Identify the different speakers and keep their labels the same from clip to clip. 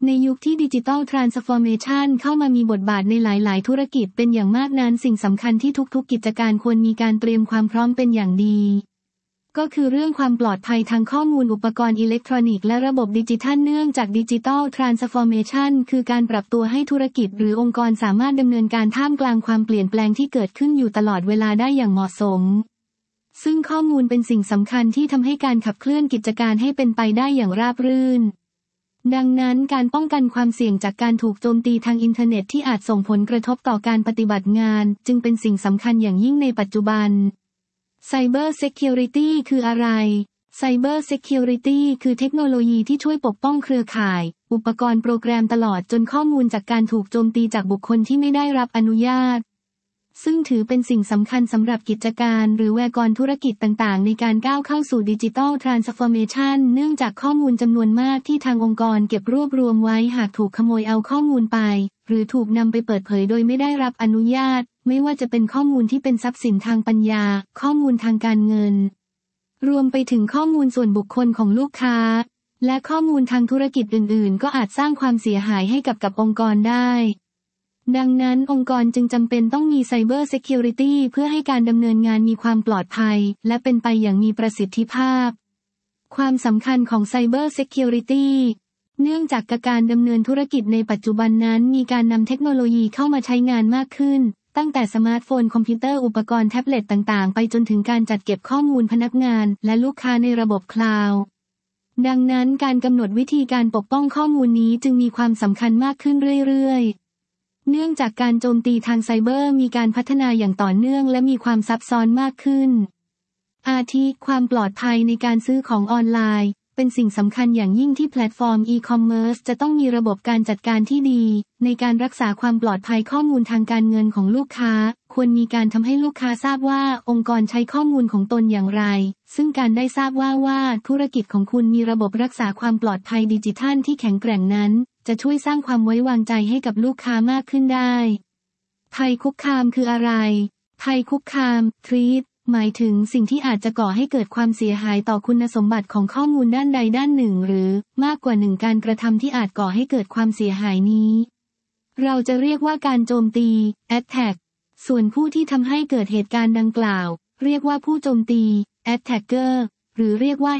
Speaker 1: ในยุคที่ดิจิทัลทรานส์ฟอร์เมชันเข้ามามีบทบาทในหลายๆธุรกิจเป็นอย่างมากนั้นสิ่งสำคัญที่ทุกๆกิจการควรมีการเตรียมความพร้อมเป็นอย่างดีก็คือเรื่องความปลอดภัยทางข้อมูลอุปกรณ์อิเล็กทรอนิกส์และระบบดิจิทัลเนื่องจากดิจิทัลทรานส์ฟอร์เมชันคือการปรับตัวให้ธุรกิจหรือองค์กรสามารถดำเนินการท่ามกลางความเปลี่ยนแปลงที่เกิดขึ้นอยู่ตลอดเวลาได้อย่างเหมาะสมซึ่งข้อมูลเป็นสิ่งสำคัญที่ทำให้การขับเคลื่อนกิจการให้เป็นไปได้อย่างราบรื่นดังนั้นการป้องกันความเสี่ยงจากการถูกโจมตีทางอินเทอร์เน็ตที่อาจส่งผลกระทบต่อการปฏิบัติงานจึงเป็นสิ่งสำคัญอย่างยิ่งในปัจจุบัน Cyber Security คืออะไร Cyber Security คือเทคโนโลยีที่ช่วยปกป้องเครือข่ายอุปกรณ์โปรแกรมตลอดจนข้อมูลจากการถูกโจมตีจากบุคคลที่ไม่ได้รับอนุญาตซึ่งถือเป็นสิ่งสำคัญสำหรับกิจการหรือองค์กรธุรกิจต่างๆในการก้าวเข้าสู่ดิจิทัลทรานส์ฟอร์เมชันเนื่องจากข้อมูลจำนวนมากที่ทางองค์กรเก็บรวบรวมไว้หากถูกขโมยเอาข้อมูลไปหรือถูกนำไปเปิดเผยโดยไม่ได้รับอนุญาตไม่ว่าจะเป็นข้อมูลที่เป็นทรัพย์สินทางปัญญาข้อมูลทางการเงินรวมไปถึงข้อมูลส่วนบุคคลของลูกค้าและข้อมูลทางธุรกิจอื่นๆก็อาจสร้างความเสียหายให้กับองค์กรได้ดังนั้นองค์กรจึงจำเป็นต้องมี Cyber Security เพื่อให้การดำเนินงานมีความปลอดภัยและเป็นไปอย่างมีประสิทธิภาพความสำคัญของ Cyber Security เนื่องจากการดำเนินธุรกิจในปัจจุบันนั้นมีการนำเทคโนโลยีเข้ามาใช้งานมากขึ้นตั้งแต่สมาร์ทโฟนคอมพิวเตอร์อุปกรณ์แท็บเล็ตต่างๆไปจนถึงการจัดเก็บข้อมูลพนักงานและลูกค้าในระบบคลาวด์ดังนั้นการกำหนดวิธีการปกป้องข้อมูลนี้จึงมีความสำคัญมากขึ้นเรื่อยๆเนื่องจากการโจมตีทางไซเบอร์มีการพัฒนาอย่างต่อเนื่องและมีความซับซ้อนมากขึ้นอาทิความปลอดภัยในการซื้อของออนไลน์เป็นสิ่งสำคัญอย่างยิ่งที่แพลตฟอร์มอีคอมเมิร์ซจะต้องมีระบบการจัดการที่ดีในการรักษาความปลอดภัยข้อมูลทางการเงินของลูกค้าควรมีการทำให้ลูกค้าทราบว่าองค์กรใช้ข้อมูลของตนอย่างไรซึ่งการได้ทราบว่าธุรกิจของคุณมีระบบรักษาความปลอดภัยดิจิทัลที่แข็งแกร่งนั้นจะช่วยสร้างความไว้วางใจให้กับลูกค้ามากขึ้นได้ภัยคุกคามคืออะไรภัยคุกคาม Threat หมายถึงสิ่งที่อาจจะก่อให้เกิดความเสียหายต่อคุณสมบัติของข้อมูลด้านใดด้านหนึ่งหรือมากกว่าหนึ่งการกระทำที่อาจก่อให้เกิดความเสียหายนี้เราจะเรียกว่าการโจมตี Attack ส่วนผู้ที่ทำให้เกิดเหตุการณ์ดังกล่าวเรียกว่าผู้โจมตี Attacker หรือเรียกว่า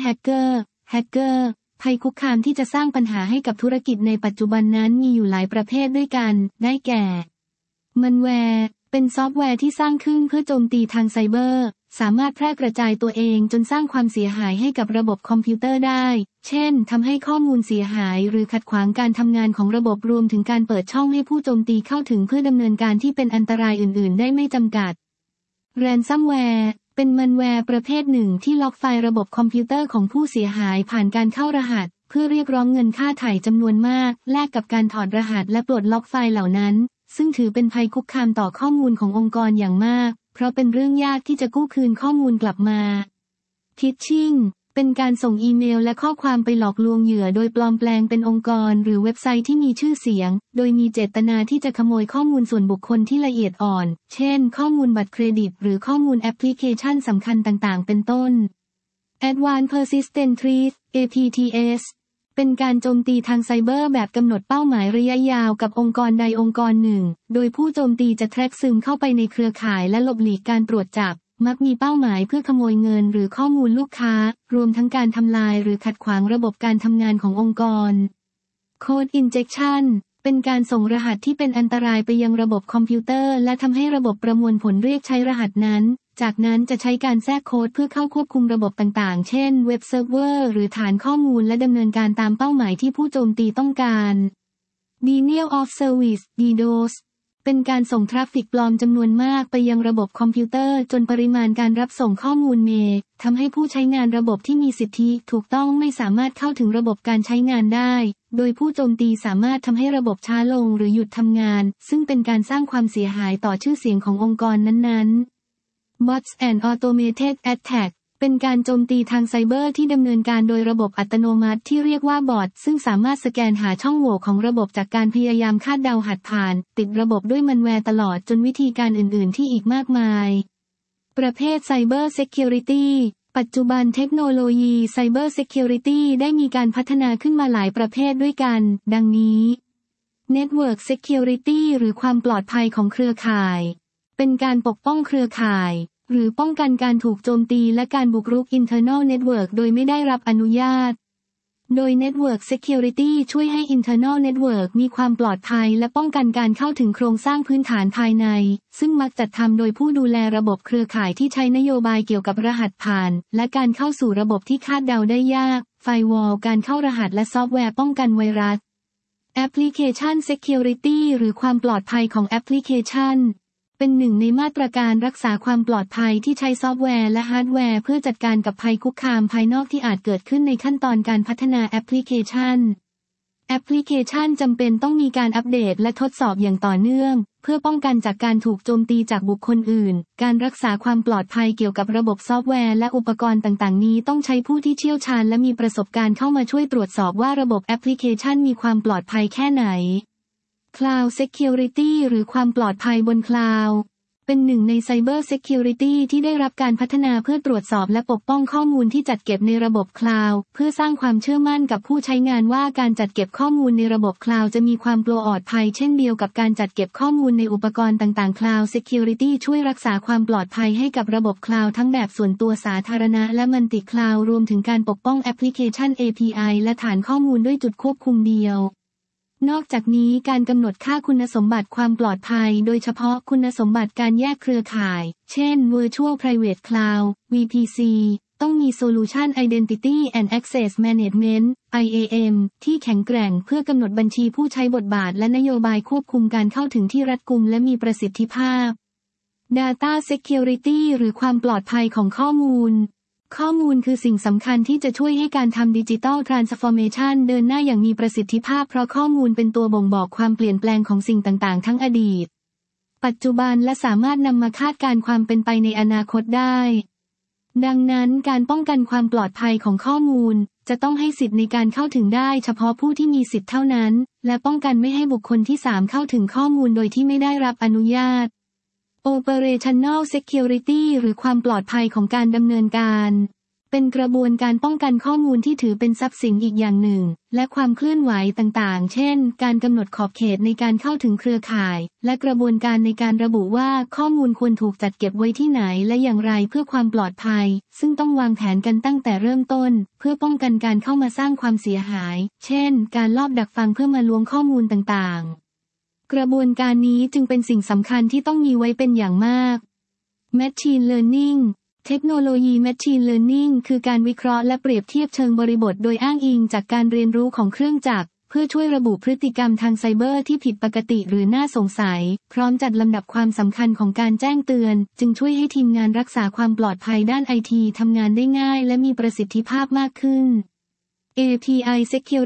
Speaker 1: Hacker ภัยคุกคามที่จะสร้างปัญหาให้กับธุรกิจในปัจจุบันนั้นมีอยู่หลายประเภทด้วยกันได้แก่มันแวร์เป็นซอฟต์แวร์ที่สร้างขึ้นเพื่อโจมตีทางไซเบอร์สามารถแพร่กระจายตัวเองจนสร้างความเสียหายให้กับระบบคอมพิวเตอร์ได้เช่นทำให้ข้อมูลเสียหายหรือขัดขวางการทำงานของระบบรวมถึงการเปิดช่องให้ผู้โจมตีเข้าถึงเพื่อดำเนินการที่เป็นอันตรายอื่นๆได้ไม่จำกัดแรนซัมแวร์เป็นมันแวร์ประเภทหนึ่งที่ล็อกไฟล์ระบบคอมพิวเตอร์ของผู้เสียหายผ่านการเข้ารหัสเพื่อเรียกร้องเงินค่าไถ่จำนวนมากแลกกับการถอดรหัสและปลดล็อกไฟล์เหล่านั้นซึ่งถือเป็นภัยคุกคามต่อข้อมูลขององค์กรอย่างมากเพราะเป็นเรื่องยากที่จะกู้คืนข้อมูลกลับมาฟิชชิ่งเป็นการส่งอีเมลและข้อความไปหลอกลวงเหยื่อโดยปลอมแปลงเป็นองค์กรหรือเว็บไซต์ที่มีชื่อเสียงโดยมีเจตนาที่จะขโมยข้อมูลส่วนบุคคลที่ละเอียดอ่อนเช่นข้อมูลบัตรเครดิตหรือข้อมูลแอปพลิเคชันสำคัญต่างๆเป็นต้น Advanced Persistent Threat APTS เป็นการโจมตีทางไซเบอร์แบบกำหนดเป้าหมายระยะยาวกับองค์กรใดองค์กรหนึ่งโดยผู้โจมตีจะแทร็กซึมเข้าไปในเครือข่ายและหลบหลีกการตรวจจับมักมีเป้าหมายเพื่อขโมยเงินหรือข้อมูลลูกค้ารวมทั้งการทำลายหรือขัดขวางระบบการทำงานขององค์กร Code Injection เป็นการส่งรหัสที่เป็นอันตรายไปยังระบบคอมพิวเตอร์และทำให้ระบบประมวลผลเรียกใช้รหัสนั้นจากนั้นจะใช้การแทรกโค้ดเพื่อเข้าควบคุมระบบต่างๆเช่นเว็บเซิร์ฟเวอร์หรือฐานข้อมูลและดำเนินการตามเป้าหมายที่ผู้โจมตีต้องการ Denial of Service DDoS เป็นการส่งทราฟฟิกปลอมจำนวนมากไปยังระบบคอมพิวเตอร์จนปริมาณการรับส่งข้อมูลทำให้ผู้ใช้งานระบบที่มีสิทธิถูกต้องไม่สามารถเข้าถึงระบบการใช้งานได้โดยผู้โจมตีสามารถทำให้ระบบช้าลงหรือหยุดทำงานซึ่งเป็นการสร้างความเสียหายต่อชื่อเสียงขององค์กรนั้นๆBots and Automated Attack เป็นการโจมตีทางไซเบอร์ที่ดำเนินการโดยระบบอัตโนมัติที่เรียกว่าบอทซึ่งสามารถสแกนหาช่องโหว่ของระบบจากการพยายามคาดเดาหัดผ่านติดระบบด้วยมันแวร์ตลอดจนวิธีการอื่นๆที่อีกมากมายประเภท Cyber Security ปัจจุบันเทคโนโลยี Cyber Security ได้มีการพัฒนาขึ้นมาหลายประเภทด้วยกัน ดังนี้ Network Security หรือความปลอดภัยของเครือข่าย เป็นการปกป้องเครือข่าย หรือป้องกันการถูกโจมตีและการบุกรุก Internal Network โดยไม่ได้รับอนุญาต โดย Network Security ช่วยให้ Internal Network มีความปลอดภัยและป้องกันการเข้าถึงโครงสร้างพื้นฐานภายใน ซึ่งมักจัดทำโดยผู้ดูแลระบบเครือข่ายที่ใช้นโยบายเกี่ยวกับรหัสผ่าน และการเข้าสู่ระบบที่คาดเดาได้ยาก Firewall การเข้ารหัสและซอฟต์แวร์ป้องกันไวรัส Application Security หรือความปลอดภัยของแอปพลิเคชัน เป็นหนึ่งในมาตรการรักษาความปลอดภัยที่ใช้ซอฟต์แวร์และฮาร์ดแวร์เพื่อจัดการกับภัยคุกคามภายนอกที่อาจเกิดขึ้นในขั้นตอนการพัฒนาแอปพลิเคชัน แอปพลิเคชันจำเป็นต้องมีการอัปเดตและทดสอบอย่างต่อเนื่องเพื่อป้องกันจากการถูกโจมตีจากบุคคลอื่น การรักษาความปลอดภัยเกี่ยวกับระบบซอฟต์แวร์และอุปกรณ์ต่างๆนี้ต้องใช้ผู้ที่เชี่ยวชาญและมีประสบการณ์เข้ามาช่วยตรวจสอบว่าระบบแอปพลิเคชันมีความปลอดภัยแค่ไหน Cloud Security หรือความปลอดภัยบนคลาวด์เป็นหนึ่งใน Cyber Security ที่ได้รับการพัฒนาเพื่อตรวจสอบและปกป้องข้อมูลที่จัดเก็บในระบบคลาวด์เพื่อสร้างความเชื่อมั่นกับผู้ใช้งานว่าการจัดเก็บข้อมูลในระบบคลาวด์จะมีความปลอดภัยเช่นเดียวกับการจัดเก็บข้อมูลในอุปกรณ์ต่างๆ Cloud Security ช่วยรักษาความปลอดภัยให้กับระบบคลาวด์ทั้งแบบส่วนตัวสาธารณะและมัลติคลาวด์รวมถึงการปกป้องแอปพลิเคชัน API และฐานข้อมูลด้วยจุดควบคุมเดียวนอกจากนี้การกำหนดค่าคุณสมบัติความปลอดภัยโดยเฉพาะคุณสมบัติการแยกเครือข่าย เช่น Virtual Private Cloud VPC ต้องมี Solution Identity and Access Management IAM ที่แข็งแกร่งเพื่อกำหนดบัญชีผู้ใช้บทบาทและนโยบายควบคุมการเข้าถึงที่รัดกุมและมีประสิทธิภาพ Data Security หรือความปลอดภัยของข้อมูลคือสิ่งสำคัญที่จะช่วยให้การทำ Digital Transformation เดินหน้าอย่างมีประสิทธิภาพเพราะข้อมูลเป็นตัวบ่งบอกความเปลี่ยนแปลงของสิ่งต่างๆทั้งอดีตปัจจุบันและสามารถนำมาคาดการณ์ความเป็นไปในอนาคตได้ดังนั้นการป้องกันความปลอดภัยของข้อมูลจะต้องให้สิทธิ์ในการเข้าถึงได้เฉพาะผู้ที่มีสิทธิ์เท่านั้นและป้องกันไม่ให้บุคคลที่3เข้าถึงข้อมูลโดยที่ไม่ได้รับอนุญาต Operational Security หรือความปลอดภัยของการดำเนินการเป็นกระบวนการป้องกันข้อมูลที่ถือเป็นทรัพย์สินอีกอย่างหนึ่งและความเคลื่อนไหวต่างๆเช่นการกำหนดขอบเขตในการเข้าถึงเครือข่ายและกระบวนการในการระบุว่าข้อมูลควรถูกจัดเก็บไว้ที่ไหนและอย่างไรเพื่อความปลอดภัยซึ่งต้องวางแผนกันตั้งแต่เริ่มต้นเพื่อป้องกันการเข้ามาสร้างความเสียหายเช่นการลอบดักฟังเพื่อมาล้วงข้อมูลต่างๆกระบวนการนี้จึงเป็นสิ่งสำคัญที่ต้องมีไว้เป็นอย่างมาก Machine Learningเทคโนโลยี Machine Learning คือการวิเคราะห์และเปรียบเทียบเชิงบริบทโดยอ้างอิงจากการเรียนรู้ของเครื่องจักรเพื่อช่วยระบุพฤติกรรมทางไซเบอร์ที่ผิดปกติหรือน่าสงสัยพร้อมจัดลำดับความสำคัญของการแจ้งเตือนจึงช่วยให้ทีมงานรักษาความปลอดภัยด้าน IT ทำงานได้ง่ายและมีประสิทธิภาพมากขึ้น API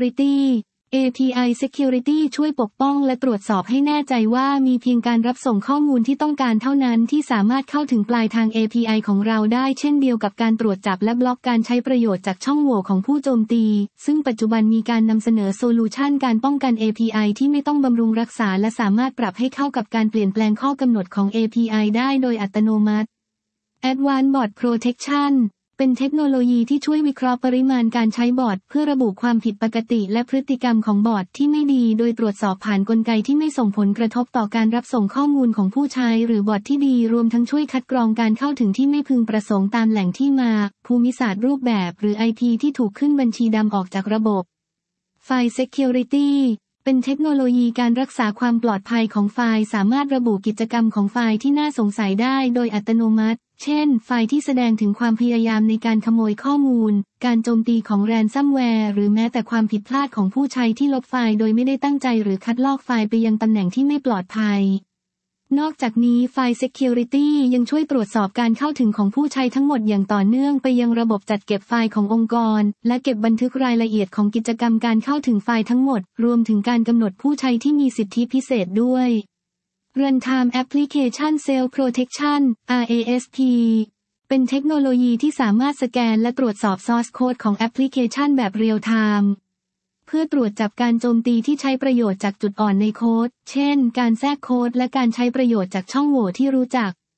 Speaker 1: Security ช่วยปกป้องและตรวจสอบให้แน่ใจว่ามีเพียงการรับส่งข้อมูลที่ต้องการเท่านั้นที่สามารถเข้าถึงปลายทาง API ของเราได้เช่นเดียวกับการตรวจจับและบล็อกการใช้ประโยชน์จากช่องโหว่ของผู้โจมตีซึ่งปัจจุบันมีการนำเสนอโซลูชันการป้องกัน API ที่ไม่ต้องบำรุงรักษาและสามารถปรับให้เข้ากับการเปลี่ยนแปลงข้อกำหนดของ API ได้โดยอัตโนมัติ Advanced Bot Protectionเป็นเทคโนโลยีที่ช่วยวิเคราะห์ปริมาณการใช้บอทเพื่อระบุความผิดปกติและพฤติกรรมของบอทที่ไม่ดีโดยตรวจสอบผ่านกลไกที่ไม่ส่งผลกระทบต่อการรับส่งข้อมูลของผู้ใช้หรือบอทที่ดีรวมทั้งช่วยคัดกรองการเข้าถึงที่ไม่พึงประสงค์ตามแหล่งที่มาภูมิศาสตร์รูปแบบหรือ IP ที่ถูกขึ้นบัญชีดำออกจากระบบ File Security เป็นเทคโนโลยีการรักษาความปลอดภัยของไฟล์สามารถระบุกิจกรรมของไฟล์ที่น่าสงสัยได้โดยอัตโนมัติเช่นไฟล์ที่แสดงถึงความพยายามในการขโมยข้อมูลการโจมตีของแรนซัมแวร์หรือแม้แต่ความผิดพลาดของผู้ใช้ที่ลบไฟล์โดยไม่ได้ตั้งใจหรือคัดลอกไฟล์ไปยังตำแหน่งที่ไม่ปลอดภัยนอกจากนี้ไฟล์ Security ยังช่วยตรวจสอบการเข้าถึงของผู้ใช้ทั้งหมดอย่างต่อเนื่องไปยังระบบจัดเก็บไฟล์ขององค์กรและเก็บบันทึกรายละเอียดของกิจกรรมการเข้าถึงไฟล์ทั้งหมดรวมถึงการกำหนดผู้ใช้ที่มีสิทธิพิเศษด้วย Runtime Application Self Protection RASP เป็นเทคโนโลยีที่สามารถสแกนและตรวจสอบ Source Code ของแอปพลิเคชันแบบเรียลไทม์เพื่อตรวจจับการโจมตีที่ใช้ประโยชน์จากจุดอ่อนในโค้ดเช่นการแทรกโค้ดและการใช้ประโยชน์จากช่องโหว่ที่รู้จัก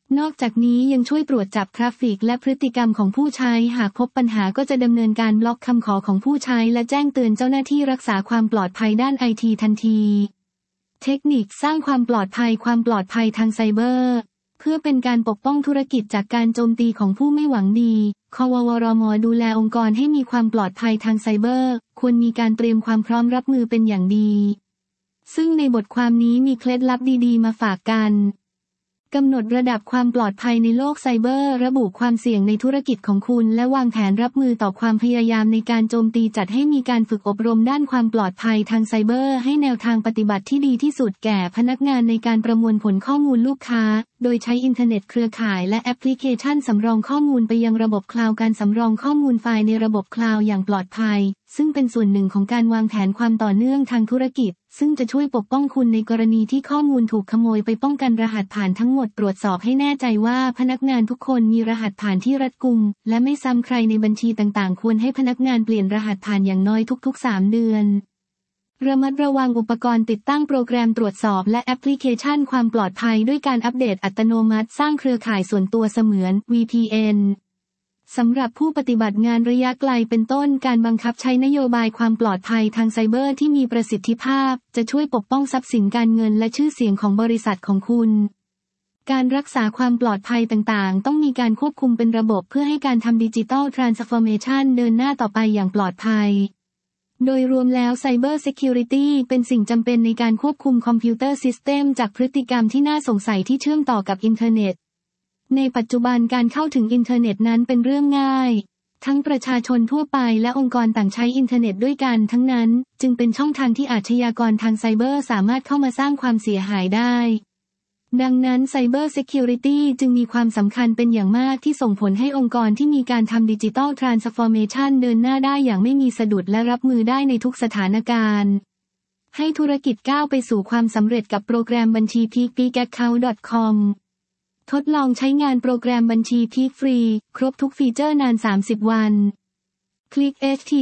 Speaker 1: นอกจากนี้ยังช่วยตรวจจับทราฟฟิกและพฤติกรรมของผู้ใช้หากพบปัญหาก็จะดำเนินการบล็อกคำขอของผู้ใช้และแจ้งเตือนเจ้าหน้าที่รักษาความปลอดภัยด้านไอทีทันทีเทคนิคสร้างความปลอดภัยทางไซเบอร์เพื่อเป็นการปกป้องธุรกิจจากการโจมตีของผู้ไม่หวังดีคววรม.ดูแลองค์กรให้มีความปลอดภัยทางไซเบอร์ควรมีการเตรียมความพร้อมรับมือเป็นอย่างดีซึ่งในบทความนี้มีเคล็ดลับดีๆมาฝากกันกำหนดระดับความปลอดภัยในโลกไซเบอร์ระบุความเสี่ยงในธุรกิจของคุณและวางแผนรับมือต่อความพยายามในการโจมตีจัดให้มีการฝึกอบรมด้านความปลอดภัยทางไซเบอร์ให้แนวทางปฏิบัติที่ดีที่สุดแก่พนักงานในการประมวลผลข้อมูลลูกค้าโดยใช้อินเทอร์เน็ตเครือข่ายและแอปพลิเคชันสำรองข้อมูลไปยังระบบคลาวด์การสำรองข้อมูลไฟล์ในระบบคลาวด์อย่างปลอดภัยซึ่งเป็นส่วนหนึ่งของการวางแผนความต่อเนื่องทางธุรกิจซึ่งจะช่วยปกป้องคุณในกรณีที่ข้อมูลถูกขโมยไปป้องกันรหัสผ่านทั้งหมดตรวจสอบให้แน่ใจว่าพนักงานทุกคนมีรหัสผ่านที่รัดกุมและไม่ซ้ำใครในบัญชีต่างๆควรให้พนักงานเปลี่ยนรหัสผ่านอย่างน้อยทุกๆ3 เดือนระมัดระวังอุปกรณ์ติดตั้งโปรแกรมตรวจสอบและแอปพลิเคชันความปลอดภัยด้วยการอัปเดตอัตโนมัติสร้างเครือข่ายส่วนตัวเสมือน VPNสำหรับผู้ปฏิบัติงานระยะไกลเป็นต้นการบังคับใช้นโยบายความปลอดภัยทางไซเบอร์ที่มีประสิทธิภาพจะช่วยปกป้องทรัพย์สินการเงินและชื่อเสียงของบริษัทของคุณการรักษาความปลอดภัยต่างๆต้องมีการควบคุมเป็นระบบเพื่อให้การทำดิจิทัลทรานส์ฟอร์เมชันเดินหน้าต่อไปอย่างปลอดภัยโดยรวมแล้วไซเบอร์เซคิวริตี้เป็นสิ่งจำเป็นในการควบคุมคอมพิวเตอร์ซิสเต็มจากพฤติกรรมที่น่าสงสัยที่เชื่อมต่อกับอินเทอร์เน็ตในปัจจุบันการเข้าถึงอินเทอร์เน็ตนั้นเป็นเรื่องง่ายทั้งประชาชนทั่วไปและองค์กรต่างใช้อินเทอร์เน็ตด้วยกันทั้งนั้นจึงเป็นช่องทางที่อาชญากรทางไซเบอร์สามารถเข้ามาสร้างความเสียหายได้ดังนั้นไซเบอร์เซคิวริตี้จึงมีความสำคัญเป็นอย่างมากที่ส่งผลให้องค์กรที่มีการทำดิจิทัลทรานส์ฟอร์เมชันเดินหน้าได้อย่างไม่มีสะดุดและรับมือได้ในทุกสถานการณ์ให้ธุรกิจก้าวไปสู่ความสำเร็จกับโปรแกรมบัญชี peakaccount.comทดลองใช้งานโปรแกรมบัญชีพีคฟรีครบทุกฟีเจอร์นาน30 วันคลิก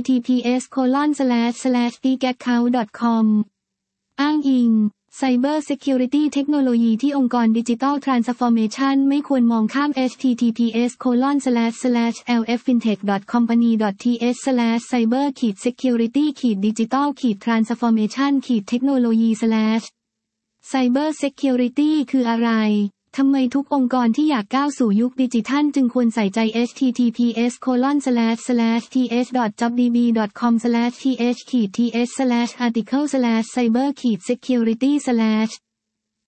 Speaker 1: https://peakaccount.com อ้างอิง Cyber Security เทคโนโลยีที่องค์กร Digital Transformation ไม่ควรมองข้าม https://lfintech.company.ts/cyber-security-digital-transformation-technology/ Cyber Security คืออะไรทำไมทุกองค์กรที่อยากก้าวสู่ยุคดิจิทัลจึงควรใส่ใจ https://ts.jobdb.com/th-ts/article/cyber-security/